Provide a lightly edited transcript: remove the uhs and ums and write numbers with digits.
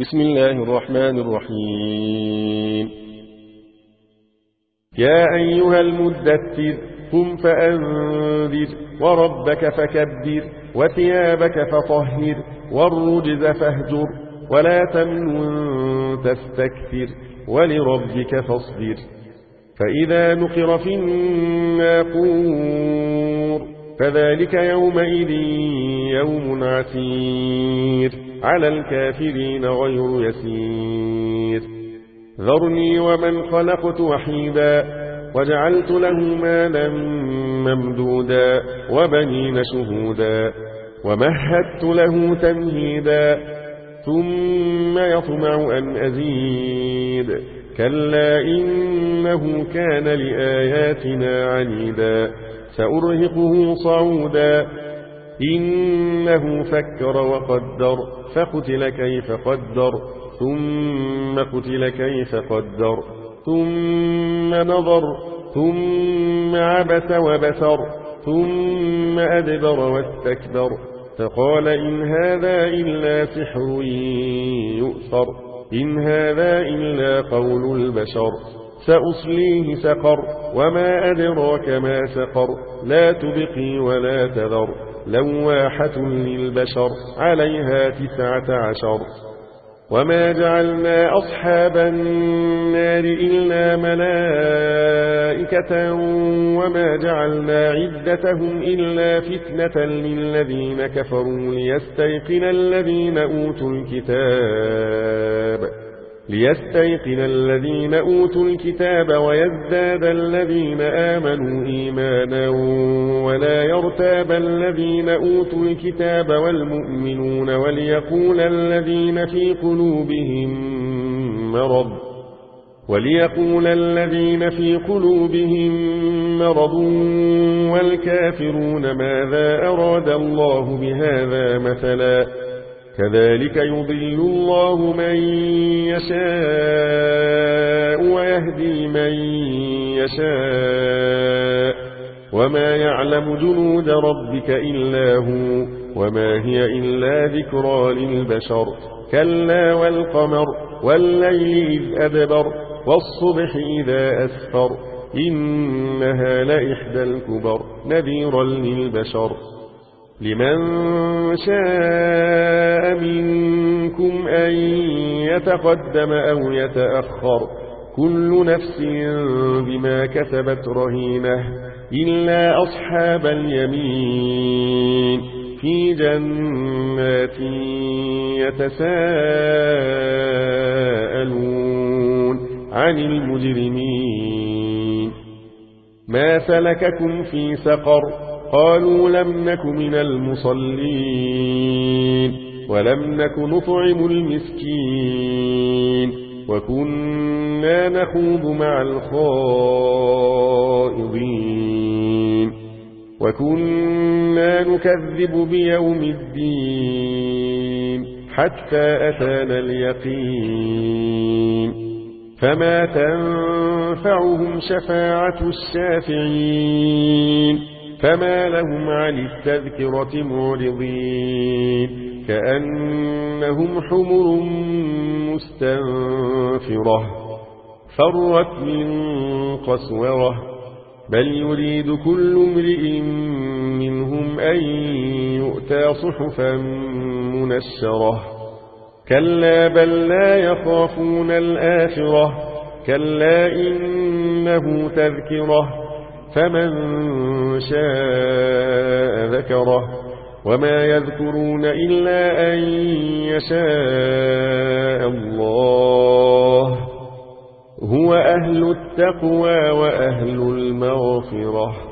بسم الله الرحمن الرحيم. يا أيها المدثر قم فأنذر وربك فكبر وثيابك فطهر والرجز فاهجر ولا تمنن تستكثر ولربك فاصبر. فإذا نقر في الناقور فذلك يومئذ يوم عسير على الكافرين غير يسير. ذرني ومن خلقت وحيدا وجعلت له مالا ممدودا وبنين شهودا ومهدت له تمهيدا ثم يطمع أن أزيد كلا إنه كان لآياتنا عنيدا سأرهقه صعودا إنه فكر وقدر فقتل كيف قدر ثم قتل كيف قدر ثم نظر ثم عبس وبسر ثم أدبر واستكبر فقال إن هذا إلا سحر يؤثر إن هذا إلا قول البشر سأصليه سقر وما أدراك ما سقر لا تبقي ولا تذر لواحة للبشر عليها 19. وما جعلنا أصحاب النار إلا ملائكة وما جعلنا عدتهم إلا فتنة للذين كفروا ليستيقن الذين أوتوا الكتاب ويزداد الذين آمنوا إيمانا ولا يرتاب الذين أوتوا الكتاب والمؤمنون وليقول الذين في قلوبهم مرض والكافرون ماذا أراد الله بهذا مثلا كذلك يضل الله من يشاء ويهدي من يشاء وما يعلم جنود ربك إلا هو وما هي إلا ذكرى للبشر كلا والقمر والليل إذ أدبر والصبح إذا أسفر إنها لإحدى الكبر نذيرا للبشر لمن شاء منكم أن يتقدم أو يتأخر كل نفس بما كسبت رهينة إلا أصحاب اليمين في جنات يتساءلون عن المجرمين ما سلككم في سقر قالوا لم نك من المصلين ولم نك نطعم المسكين وكنا نخوض مع الخائضين وكنا نكذب بيوم الدين حتى أتانا اليقين فما تنفعهم شفاعة الشافعين فما لهم عن التذكرة معرضين كأنهم حمر مستنفرة فرت من قسورة بل يريد كل امرئ منهم أن يؤتى صحفا منشرة كلا بل لا يخافون الآخرة كلا إنه تذكرة فمن شاء ذكره وما يذكرون إلا أن يشاء الله هو أهل التقوى وأهل المغفرة.